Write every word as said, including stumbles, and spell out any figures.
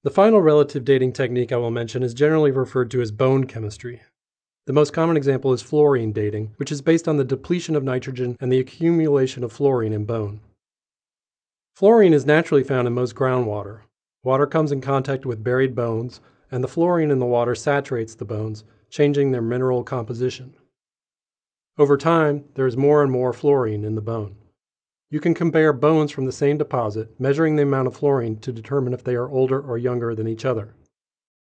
The final relative dating technique I will mention is generally referred to as bone chemistry. The most common example is fluorine dating, which is based on the depletion of nitrogen and the accumulation of fluorine in bone. Fluorine is naturally found in most groundwater. Water comes in contact with buried bones, and the fluorine in the water saturates the bones, changing their mineral composition. Over time, there is more and more fluorine in the bone. You can compare bones from the same deposit, measuring the amount of fluorine to determine if they are older or younger than each other.